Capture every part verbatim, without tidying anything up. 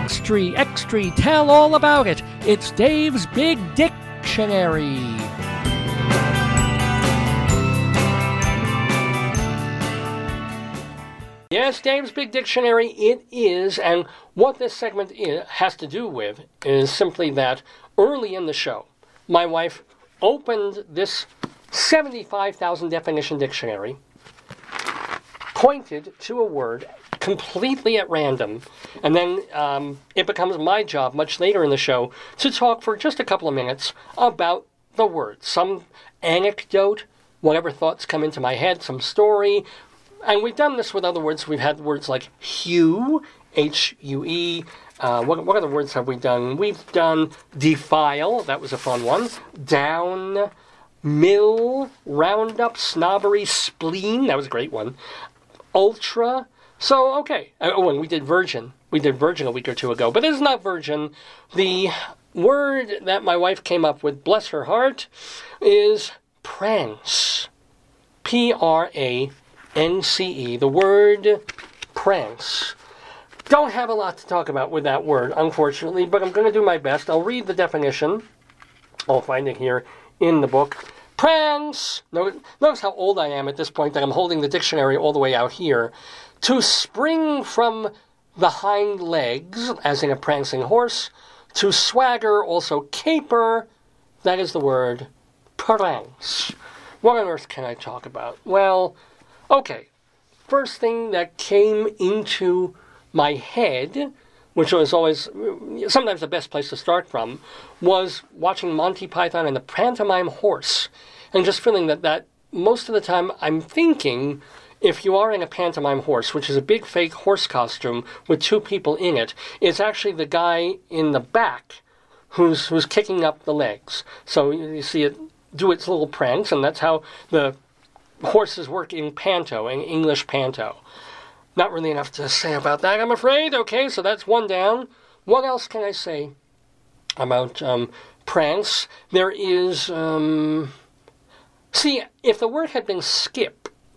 Extra, extra, tell all about it. It's Dave's Big Dictionary. Yes, Dave's Big Dictionary, it is, and what this segment is, has to do with is simply that early in the show, my wife opened this seventy-five thousand definition dictionary, pointed to a word completely at random, and then um, it becomes my job much later in the show to talk for just a couple of minutes about the word. Some anecdote, whatever thoughts come into my head, some story. And we've done this with other words. We've had words like hue, H U E. Uh, what, what other words have we done? We've done defile. That was a fun one. Down, mill, roundup, snobbery, spleen. That was a great one. Ultra. So, okay. Oh, and we did virgin. We did virgin a week or two ago. But this is not virgin. The word that my wife came up with, bless her heart, is prance. P R A N C E. The word prance. Don't have a lot to talk about with that word, unfortunately, but I'm going to do my best. I'll read the definition. I'll find it here in the book. Prance. Notice how old I am at this point, that I'm holding the dictionary all the way out here. To spring from the hind legs, as in a prancing horse. To swagger, also caper. That is the word prance. What on earth can I talk about? Well, okay. First thing that came into my head, which was always sometimes the best place to start from, was watching Monty Python and the Pantomime Horse. And just feeling that, that most of the time I'm thinking, if you are in a pantomime horse, which is a big fake horse costume with two people in it, it's actually the guy in the back who's who's kicking up the legs. So you see it do its little prance, and that's how the horses work in panto, in English panto. Not really enough to say about that, I'm afraid. Okay, so that's one down. What else can I say about um, prance? There is... Um, see, if the word had been skip,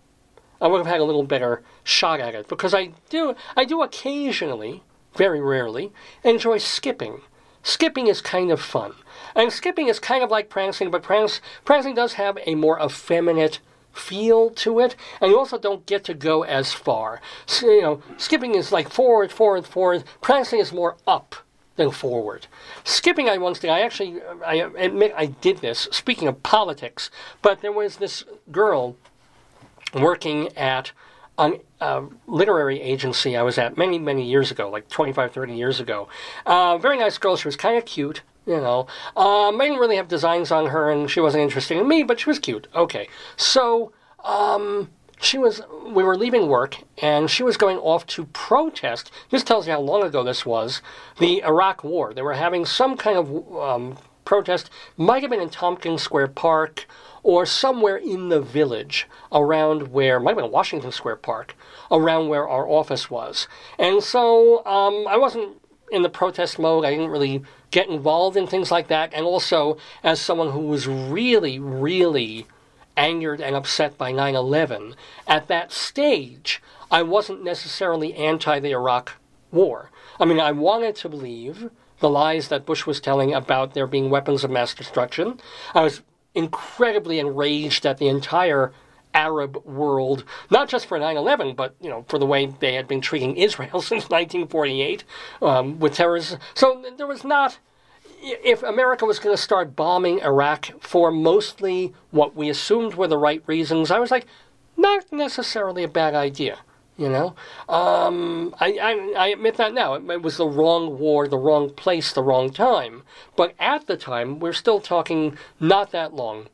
I would have had a little better shot at it, because I do I do occasionally, very rarely, enjoy skipping. Skipping is kind of fun. And skipping is kind of like prancing, but prance, prancing does have a more effeminate feel to it, and you also don't get to go as far. So, you know, skipping is like forward, forward, forward. Prancing is more up than forward. Skipping, I once did. I actually, I admit I did this, speaking of politics, but there was this girl working at a uh, literary agency I was at many, many years ago, like twenty-five, thirty years ago. Uh, very nice girl. She was kind of cute, you know. Um, I didn't really have designs on her, and she wasn't interested in me, but she was cute. Okay. So, um, she was, we were leaving work, and she was going off to protest. This tells you how long ago this was. The Iraq War. They were having some kind of um, protest. Might have been in Tompkins Square Park, or somewhere in the village around where, might have been Washington Square Park, around where our office was. And so um, I wasn't in the protest mode. I didn't really get involved in things like that. And also, as someone who was really, really angered and upset by nine eleven, at that stage, I wasn't necessarily anti the Iraq War. I mean, I wanted to believe the lies that Bush was telling about there being weapons of mass destruction. I was incredibly enraged at the entire Arab world, not just for nine eleven, but, you know, for the way they had been treating Israel since nineteen forty-eight um, with terrorism. So there was not, if America was going to start bombing Iraq for mostly what we assumed were the right reasons, I was like, not necessarily a bad idea. You know, um, I, I I admit that now. It, it was the wrong war, the wrong place, the wrong time. But at the time, we're still talking not that long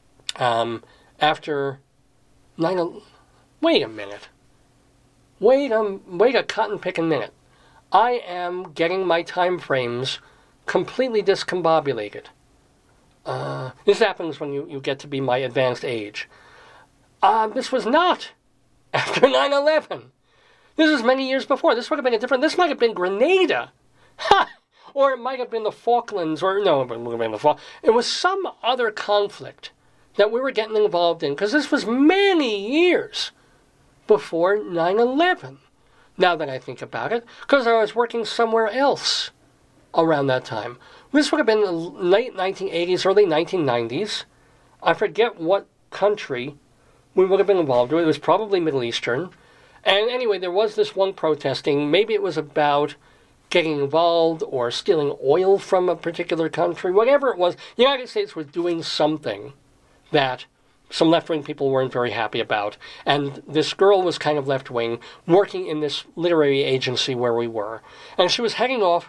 um, after nine eleven. Wait a minute. Wait a, wait a cotton-picking minute. I am getting my time frames completely discombobulated. Uh, this happens when you, you get to be my advanced age. Uh, this was not after nine eleven. This is many years before. This would have been a different... This might have been Grenada. Ha! Or it might have been the Falklands, or... No, it would have been the Falklands. It was some other conflict that we were getting involved in, because this was many years before nine eleven. now that I think about it, because I was working somewhere else around that time. This would have been the late nineteen eighties, early nineteen nineties. I forget what country we would have been involved with. It was probably Middle Eastern. And anyway, there was this one protesting. Maybe it was about getting involved or stealing oil from a particular country. Whatever it was, the United States was doing something that some left-wing people weren't very happy about. And this girl was kind of left-wing, working in this literary agency where we were. And she was heading off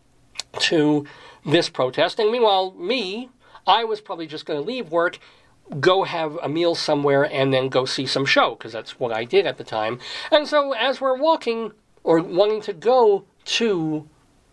to this protest. And meanwhile, me, I was probably just going to leave work, go have a meal somewhere, and then go see some show, because that's what I did at the time. And so as we're walking, or wanting to go to,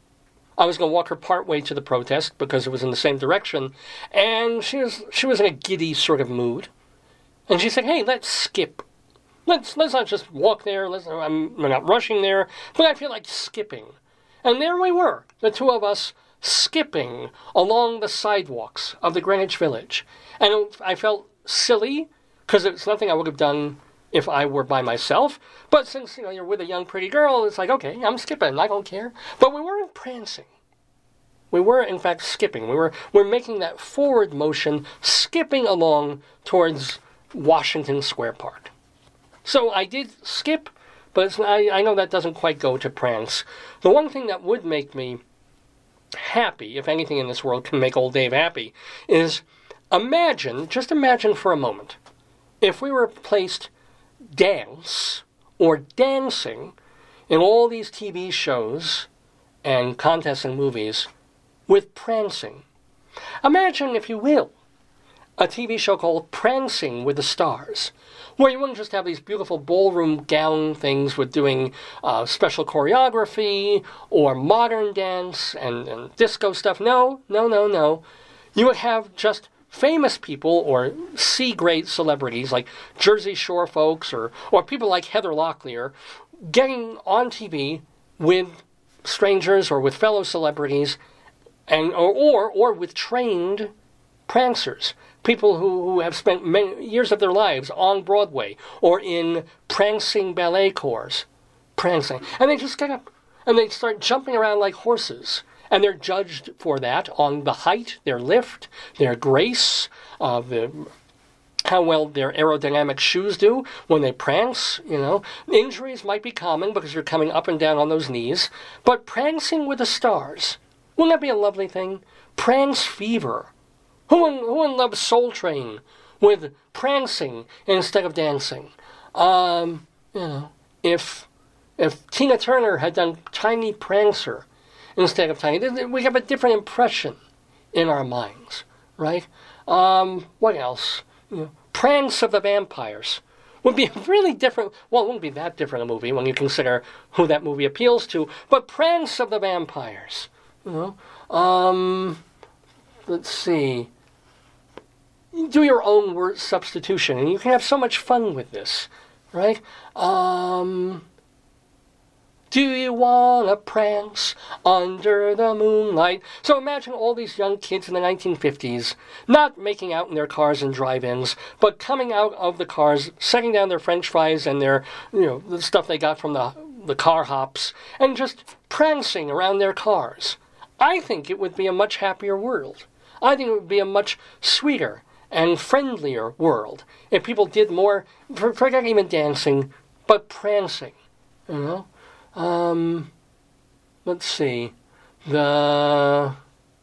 I was going to walk her part way to the protest, because it was in the same direction, and she was she was in a giddy sort of mood. And she said, hey, let's skip. Let's let's not just walk there. Let's, I'm, we're not rushing there, but I feel like skipping. And there we were, the two of us, skipping along the sidewalks of the Greenwich Village. And I felt silly, because it's nothing I would have done if I were by myself. But since, you know, you're with a young, pretty girl, it's like, okay, I'm skipping, I don't care. But we weren't prancing. We were, in fact, skipping. We were, we're making that forward motion, skipping along towards Washington Square Park. So I did skip, but it's, I, I know that doesn't quite go to prance. The one thing that would make me happy, if anything in this world can make old Dave happy, is imagine, just imagine for a moment, if we were placed dance or dancing in all these T V shows and contests and movies with prancing. Imagine, if you will, a T V show called Prancing with the Stars, where you wouldn't just have these beautiful ballroom gown things with doing uh, special choreography or modern dance and, and disco stuff. No, no, no, no. You would have just famous people or C-grade celebrities like Jersey Shore folks or, or people like Heather Locklear getting on T V with strangers or with fellow celebrities and or or, or with trained prancers. People who, who have spent many years of their lives on Broadway or in prancing ballet corps. Prancing. And they just get up and they start jumping around like horses. And they're judged for that on the height, their lift, their grace, uh, the, how well their aerodynamic shoes do when they prance, you know. Injuries might be common because you're coming up and down on those knees. But prancing with the stars, wouldn't that be a lovely thing? Prance fever. Who wouldn't, who wouldn't love Soul Train with prancing instead of dancing? Um, you know, if if Tina Turner had done Tiny Prancer instead of Tiny, we have a different impression in our minds, right? Um, what else? You know, Prance of the Vampires would be a really different, well, it wouldn't be that different a movie when you consider who that movie appeals to, but Prance of the Vampires, you know? Um, let's see. Do your own word substitution, and you can have so much fun with this, right? Um, do you wanna prance under the moonlight? So imagine all these young kids in the nineteen fifties not making out in their cars and drive-ins, but coming out of the cars, setting down their French fries and their, you know, the stuff they got from the the car hops, and just prancing around their cars. I think it would be a much happier world. I think it would be a much sweeter and friendlier world if people did more, forget even dancing, but prancing, you know? Um, let's see, the,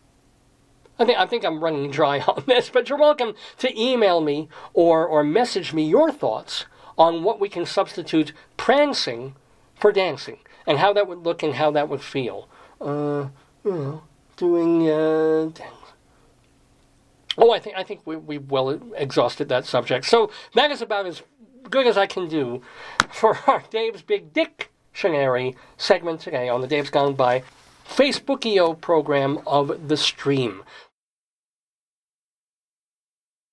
I think, I think I'm running dry on this, but you're welcome to email me or, or message me your thoughts on what we can substitute prancing for dancing, and how that would look and how that would feel. Uh, you know, doing, uh, dance. Oh, I think I think we, we've well exhausted that subject. So that is about as good as I can do for our Dave's Big Dictionary segment today on the Dave's Gone By Facebookio program of The Stream.